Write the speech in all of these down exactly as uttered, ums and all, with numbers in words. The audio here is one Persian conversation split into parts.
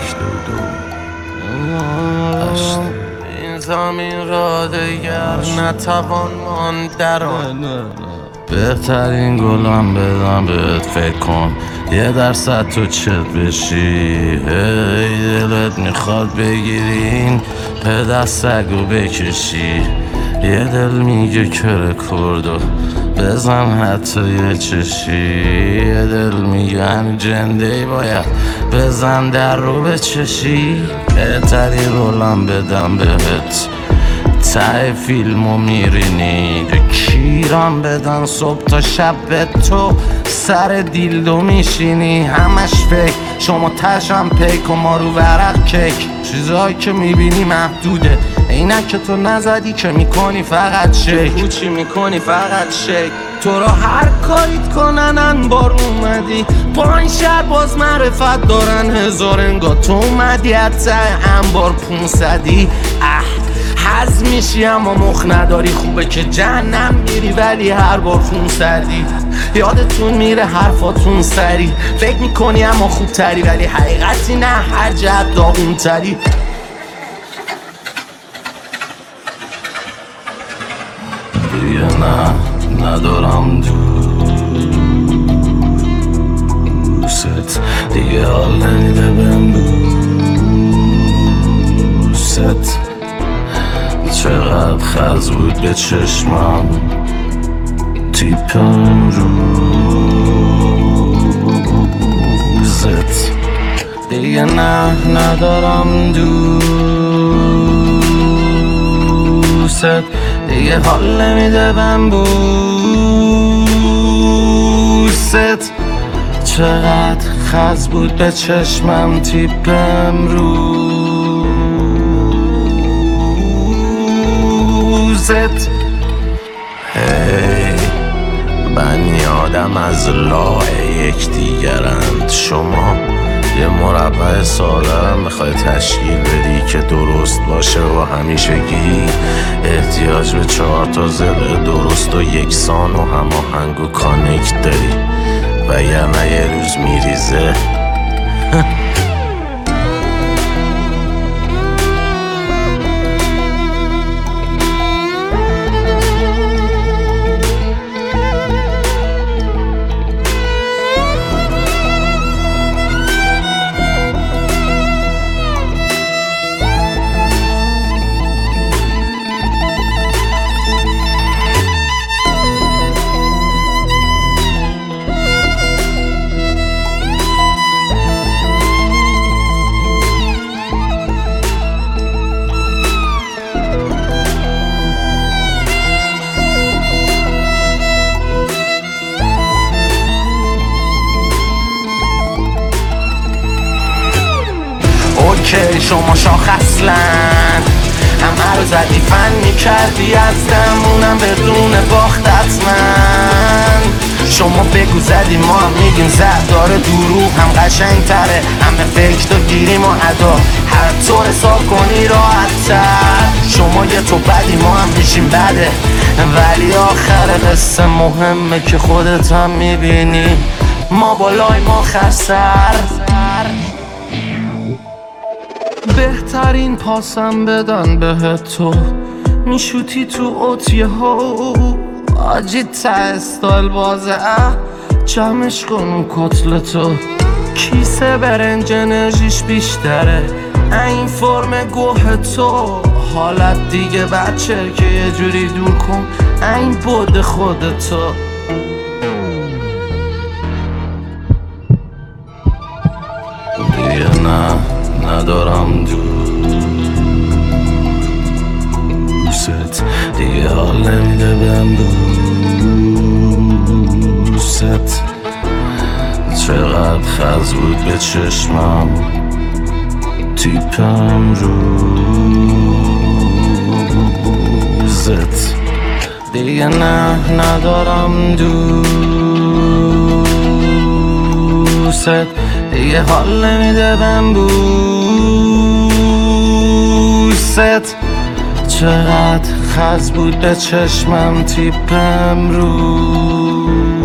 یک دو دو این زمین را دیگر نتوان ماند در آن. بهترین گلم بدم بهت فکر کن یه درصد تو چت بشی. هی دلت میخواد بگیرین پدر سگو بکشی. یه دل میگه کره کردو بزن حتی یه چشی. یه دل میگه همین جنده باید بزن در رو بچشی. بهترین رولم بدم بهت ته فیلمو میرینی. کیرم بدن صبح تا شب به تو سر دیلدو میشینی. همش فکر شما تشم پیک و ما رو ورق کیک. چیزایی که میبینی محدوده اینک که تو نزدی که میکنی فقط شک. تو چی میکنی فقط شک. تو را هر کاریت کنن انبار اومدی. پایین شهر باز معرفت دارن هزار انگار تو اومدی حتی انبار پونصدی. اه حز میشی اما مخ نداری. خوبه که جهنم میری ولی هر بار خون سردی. یادتون میره حرفاتون سری. فکر میکنی اما خوب تری ولی حقیقتی نه هر جهت داغون تری. دیگه نه ندارم دوست. دیگه حال نمیده بهم دوست. چقدر خز بود به چشمم تیپم روزت. دیگه نه ندارم دوست. دیگه حال نمیده بهم بوست. چقدر خز بود به چشمم تیپم روزت. هی بنی آدم از لاه یک دیگرند. شما یه مربع ساده میخوای تشکیل بدی که درست باشه و همیشگی احتیاج به چهار تا زل درست و یکسان و هماهنگ و کانکت داری وگرنه یه روز میریزه. اوکی شما شاخ اصلن همه رو زدی فن میکردی از دمونم بدون باخت حتمن. شما بگو زدی ما هم میگیم زد داره دروغ هم قشنگ تره. همه فکر تو گیریم و ادا هر طور حساب کنی راحت تر. شما یه تو بدی ما هم میشیم بده ولی آخر قصه مهمه که خودت هم میبینی ما بالای ما خسر. بهترین پاسم بدن بهت تو میشوتی تو اوتیه ها آجی تا استایل بازه اه جمعش کن اون کتلتو. کیسه برنج انرژیش بیشتره این فرم گوه تو. حالت دیگه بچه که یه جوری دور کن این بود خودتو. دیگه نه ندارم دوست. دیگه حال نمیده بهم دوست. چقدر خز بود به چشمم تیپم روزت. دیگه نه ندارم دوست. دیگه حال نمیده بهم بوست. چقدر خز بود به چشمم تیپم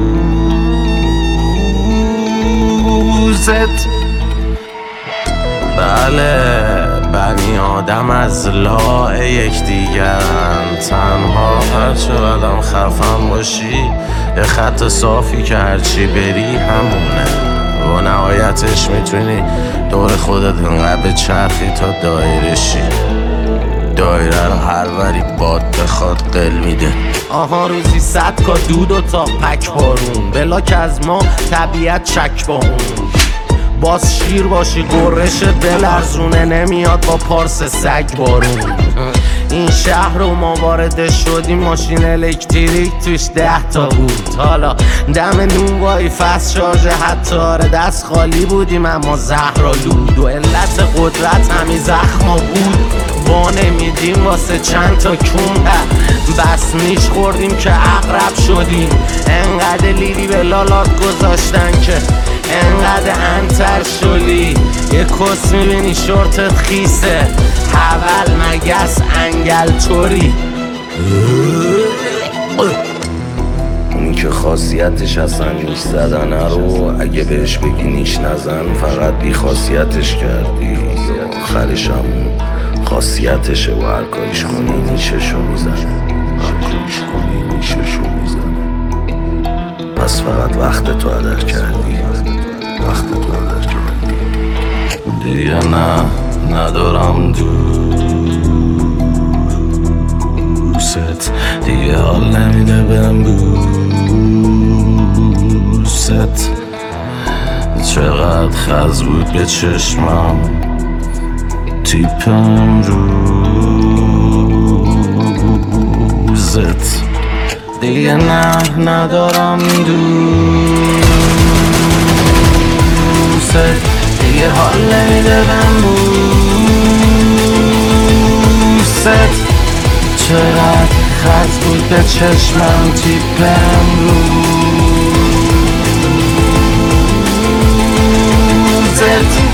روزت. بله بنی آدم از لاع یکدیگرن، تنها هرچه قدم خفن باشی یه خط صافی که هرچی بری همونه و نهایتش میتونی دور خودت انقدر بچرخی تا دایره شی، دایره رو هر وری باد بخواد قل میده. آها روزی صد کا دود و تا پک بارون، بلاک از ما طبیعت چک با اون، باز شیر باشی گرش دل ارزونه نمیاد با پارس سگ بارون. این شهر رو ما وارد شدیم ماشین الکتریک توش ده تا بود، حالا دم نون وای فست شارژ حتی دست خالی بودیم اما زهرآلود و علت قدرت همین زخما بود. با نمیدیم واسه چند تا کون بس میش خوردیم که اقرب شدیم، انقدر لیلی به لالات گذاشتن که انقدر انتر شدی. یه کس میبینی شورتت خیسه حول مگس انگل توری، اونی که خاصیتش اصلا نیش زدنه رو اگه بهش بگی نیش نزن فقط بی خاصیتش کردی، آخرش هم خاصیتشه و هر کاریش کنی نیششو میزنه، هر کاریش کنی نیششو میزنه. پس فقط وقت تو هدر کردی، وقت تو هدر کردی. دیگه نه ندارم دوست، دیگه حال نمیده بهم بوست. چقدر خز بود به چشمم تیپم روزت، دیگه نه ندارم دوست، دیگه حال نمیده بهم بوست. چقدر خط بود به چشمم تیپم روزت.